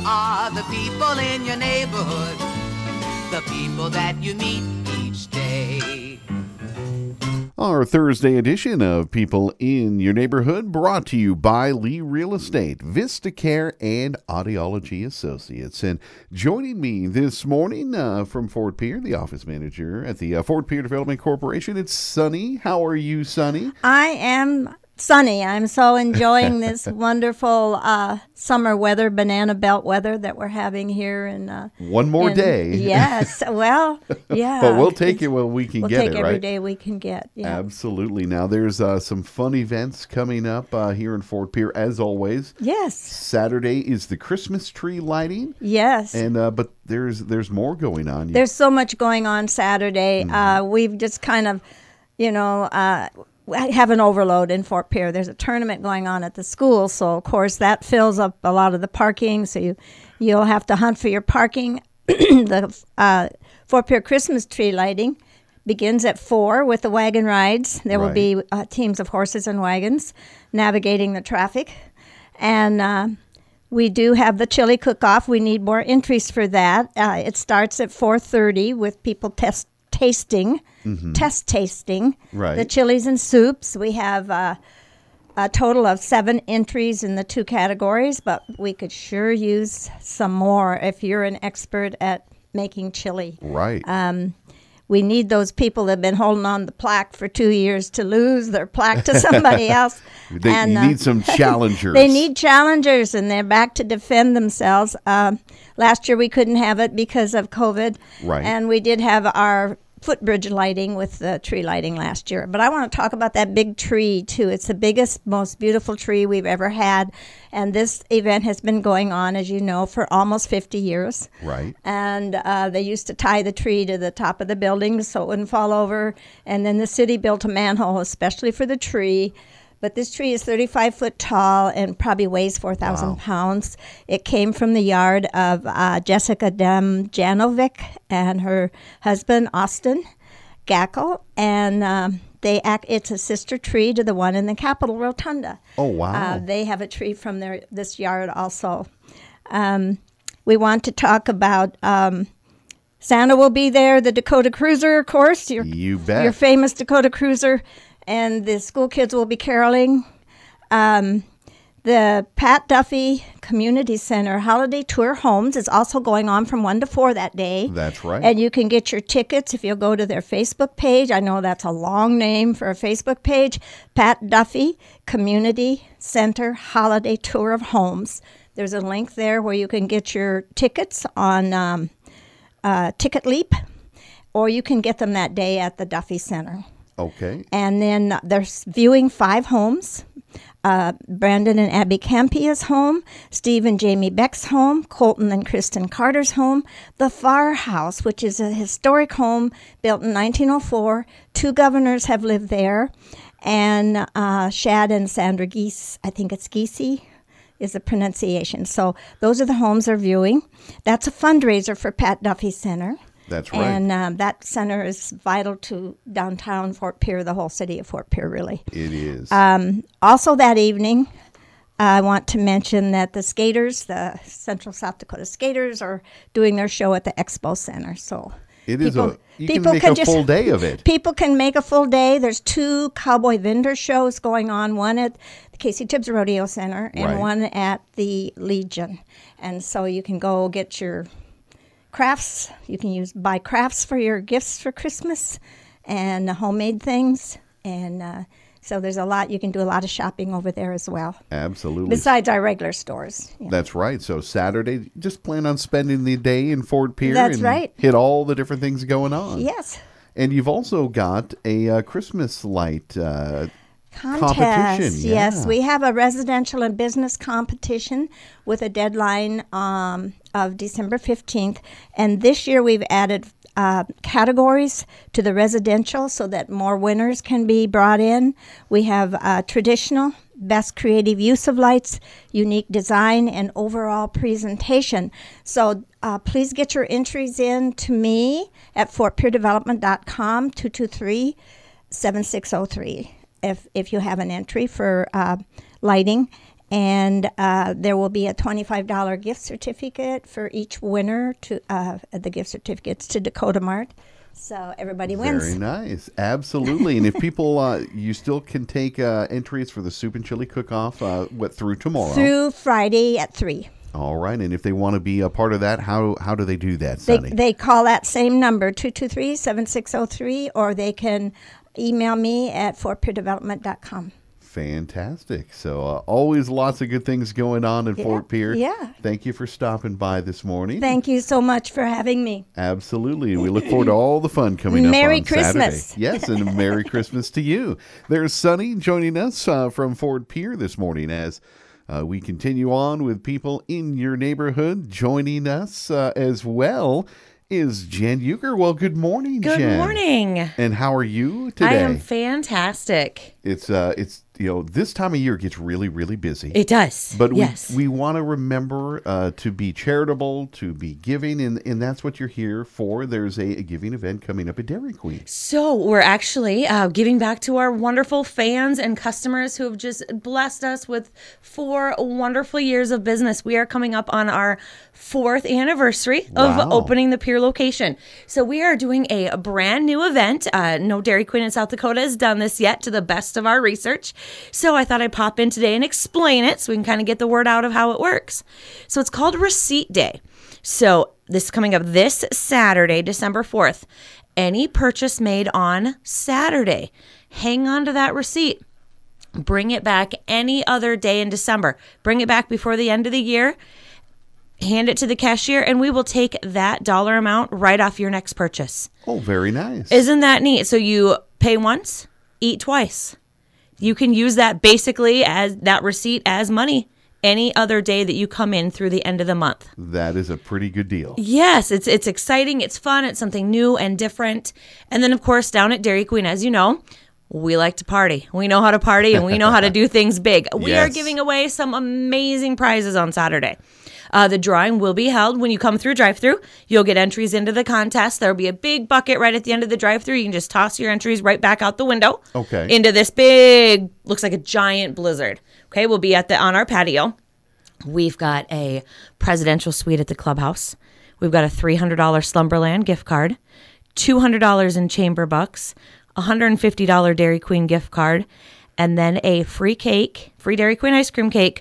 are the people in your neighborhood, the people that you meet each day. Our Thursday edition of People in Your Neighborhood brought to you by Lee Real Estate, Vista Care, and Audiology Associates. And joining me this morning from Fort Pierre, the office manager at the Fort Pierre Development Corporation, it's Sunny. How are you, Sunny? I am Sunny. I'm so enjoying this wonderful summer weather, banana belt weather that we're having here. One more day. Yes. Well, yeah. But we'll take it when we can get it, right? We'll take every day we can get. Yeah. Absolutely. Now, there's some fun events coming up here in Fort Pierre, as always. Yes. Saturday is the Christmas tree lighting. Yes. And but there's more going on. There's so much going on Saturday. We've just kind of, have an overload in Fort Pierre. There's a tournament going on at the school, so of course that fills up a lot of the parking. So you'll have to hunt for your parking. The Fort Pierre Christmas tree lighting begins at 4 with the wagon rides. There will be teams of horses and wagons navigating the traffic, and we do have the chili cook-off. We need more entries for that. It starts at 4:30 with people test tasting the chilies and soups. We have a total of 7 entries in the 2 categories, but we could sure use some more if you're an expert at making chili. Right. We need those people that have been holding on the plaque for 2 years to lose their plaque to somebody else. You need some challengers. They need challengers, and they're back to defend themselves. Last year we couldn't have it because of COVID. Right. And we did have our footbridge lighting with the tree lighting last year. But I want to talk about that big tree, too. It's the biggest, most beautiful tree we've ever had. And this event has been going on, as you know, for almost 50 years. Right. And they used to tie the tree to the top of the building so it wouldn't fall over. And then the city built a manhole especially for the tree. But this tree is 35 foot tall and probably weighs 4,000 pounds. It came from the yard of Jessica Demjanovic and her husband, Austin Gackel. And it's a sister tree to the one in the Capitol Rotunda. Oh, wow. They have a tree from this yard also. We want to talk about Santa will be there, the Dakota Cruiser, of course. You bet. Your famous Dakota Cruiser. And the school kids will be caroling. The Pat Duffy Community Center Holiday Tour Homes is also going on from 1 to 4 that day. That's right. And you can get your tickets if you'll go to their Facebook page. I know that's a long name for a Facebook page. Pat Duffy Community Center Holiday Tour of Homes. There's a link there where you can get your tickets on Ticket Leap, or you can get them that day at the Duffy Center. Okay. And then they're viewing 5 homes. Brandon and Abby Campia's home, Steve and Jamie Beck's home, Colton and Kristen Carter's home, the Farr House, which is a historic home built in 1904. 2 governors have lived there. And Shad and Sandra Geese, I think it's Geesey is the pronunciation. So those are the homes they're viewing. That's a fundraiser for Pat Duffy Center. That's right. And that center is vital to downtown Fort Pierre, the whole city of Fort Pierre, really. It is. Also that evening, I want to mention that the skaters, the Central South Dakota skaters, are doing their show at the Expo Center. So you can make a full day of it. People can make a full day. There's 2 cowboy vendor shows going on, one at the Casey Tibbs Rodeo Center and one at the Legion. And so you can go get your crafts. You can buy crafts for your gifts for Christmas and homemade things. And so there's a lot. You can do a lot of shopping over there as well. Absolutely. Besides our regular stores. That's right. So Saturday, just plan on spending the day in Fort Pierre. That's right. Hit all the different things going on. Yes. And you've also got a Christmas light contest. Yeah. Yes, we have a residential and business competition with a deadline of December 15th. And this year we've added categories to the residential so that more winners can be brought in. We have traditional, best creative use of lights, unique design, and overall presentation. So please get your entries in to me at fortpierdevelopment.com, 223-7603, if you have an entry for lighting. And there will be a $25 gift certificate for each winner to the gift certificates to Dakota Mart. So everybody wins. Very nice. Absolutely. And if people, you still can take entries for the Soup and Chili Cook-Off, through tomorrow? Through Friday at 3. All right. And if they want to be a part of that, how do they do that, Sunny? They call that same number, 223-7603, or they can email me at fortpierdevelopment.com. Fantastic. So always lots of good things going on in Fort Pierre. Yeah. Thank you for stopping by this morning. Thank you so much for having me. Absolutely. We look forward to all the fun coming up Merry on Christmas. Saturday. Yes, and Merry Christmas to you. There's Sunny joining us from Fort Pierre this morning as we continue on with people in your neighborhood. Joining us as well is Jen Euchre. Well, good morning, Jen. Good morning. And how are you today? I am fantastic. It's this time of year gets really, really busy. It does. But yes. we want to remember to be charitable, to be giving, and that's what you're here for. There's a giving event coming up at Dairy Queen. So we're actually giving back to our wonderful fans and customers who have just blessed us with 4 wonderful years of business. We are coming up on our 4th anniversary of opening the Pierre location. So we are doing a brand new event. No Dairy Queen in South Dakota has done this yet, to the best of our research. So I thought I'd pop in today and explain it so we can kind of get the word out of how it works. So it's called Receipt Day. So this is coming up this Saturday, December 4th. Any purchase made on Saturday, hang on to that receipt. Bring it back any other day in December. Bring it back before the end of the year. Hand it to the cashier, and we will take that dollar amount right off your next purchase. Oh, very nice. Isn't that neat? So you pay once, eat twice. You can use that basically as that receipt as money any other day that you come in through the end of the month. That is a pretty good deal. Yes, it's exciting, it's fun, it's something new and different. And then, of course, down at Dairy Queen, as you know, we like to party. We know how to party, and we know how to do things big. We are giving away some amazing prizes on Saturday. The drawing will be held when you come through drive-thru. You'll get entries into the contest. There'll be a big bucket right at the end of the drive-thru. You can just toss your entries right back out the window. Okay. Into this big, looks like a giant blizzard. Okay, we'll be on our patio. We've got a presidential suite at the clubhouse. We've got a $300 Slumberland gift card, $200 in chamber bucks, $150 Dairy Queen gift card, and then a free cake, free Dairy Queen ice cream cake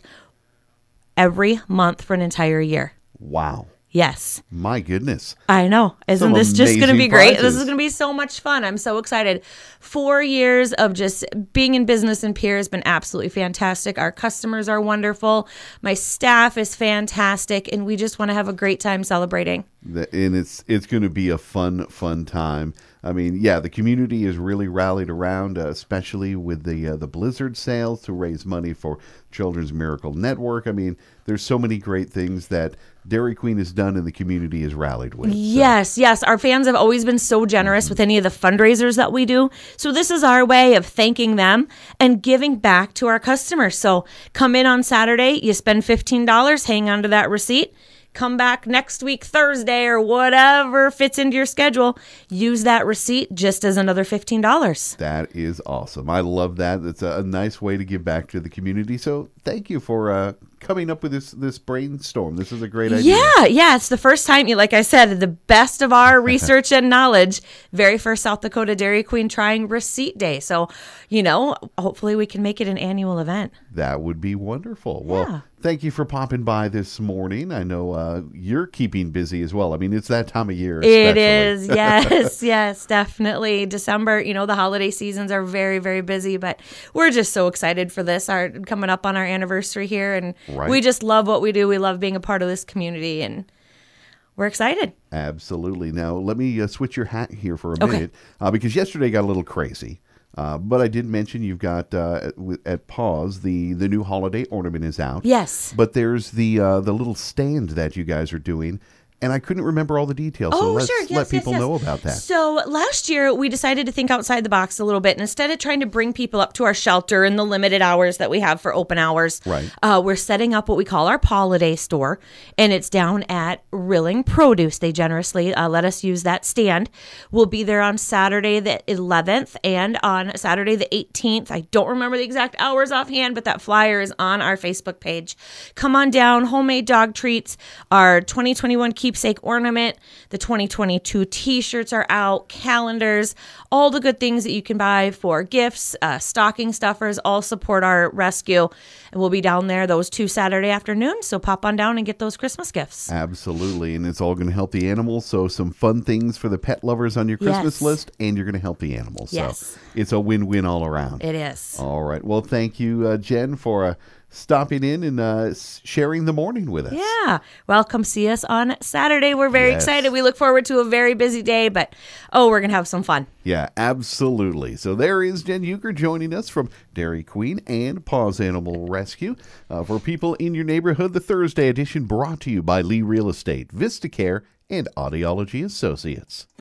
every month for an entire year. Wow. Yes. My goodness. I know. Isn't Some this just going to be amazing great? prizes. This is going to be so much fun. I'm so excited. 4 years of just being in business in Pierre has been absolutely fantastic. Our customers are wonderful. My staff is fantastic. And we just want to have a great time celebrating. And it's going to be a fun time. I mean, yeah, the community is really rallied around, especially with the Blizzard sales to raise money for Children's Miracle Network. I mean, there's so many great things that Dairy Queen has done and the community is rallied with. Yes. Our fans have always been so generous with any of the fundraisers that we do. So this is our way of thanking them and giving back to our customers. So come in on Saturday, you spend $15, hang on to that receipt. Come back next week, Thursday, or whatever fits into your schedule. Use that receipt just as another $15. That is awesome. I love that. It's a nice way to give back to the community. So thank you for coming up with this brainstorm. This is a great idea. Yeah. It's the first time, like I said, the best of our research and knowledge, very first South Dakota Dairy Queen trying Receipt Day. So, hopefully we can make it an annual event. That would be wonderful. Well, thank you for popping by this morning. I know you're keeping busy as well. I mean, it's that time of year. It is. Yes, definitely. December, the holiday seasons are very, very busy, but we're just so excited for this. Coming up on our anniversary here, and we just love what we do. We love being a part of this community, and we're excited. Absolutely. Now, let me switch your hat here for a minute, because yesterday got a little crazy. But I did mention you've got at Paws the new holiday ornament is out. Yes. But there's the little stand that you guys are doing, and I couldn't remember all the details. Oh, so let's sure. Yes, let people yes. know about that. So last year, we decided to think outside the box a little bit. And instead of trying to bring people up to our shelter in the limited hours that we have for open hours, Right. We're setting up what we call our Holiday store. And it's down at Rilling Produce. They generously let us use that stand. We'll be there on Saturday the 11th and on Saturday the 18th. I don't remember the exact hours offhand, but that flyer is on our Facebook page. Come on down. Homemade dog treats, our 2021 keepsake ornament, the 2022 t-shirts are out, calendars, all the good things that you can buy for gifts, stocking stuffers, all support our rescue. And we'll be down there those 2 Saturday afternoons. So pop on down and get those Christmas gifts. Absolutely. And it's all going to help the animals. So some fun things for the pet lovers on your Christmas Yes. list, and you're going to help the animals. Yes. So it's a win-win all around. It is. All right. Well, thank you, Jen, for stopping in and sharing the morning with us. Yeah. Well, come see us on Saturday. We're very Yes. excited. We look forward to a very busy day, but we're going to have some fun. Yeah, absolutely. So there is Jen Euchre joining us from Dairy Queen and Paws Animal Rescue. For people in your neighborhood, the Thursday edition brought to you by Lee Real Estate, Vista Care, and Audiology Associates.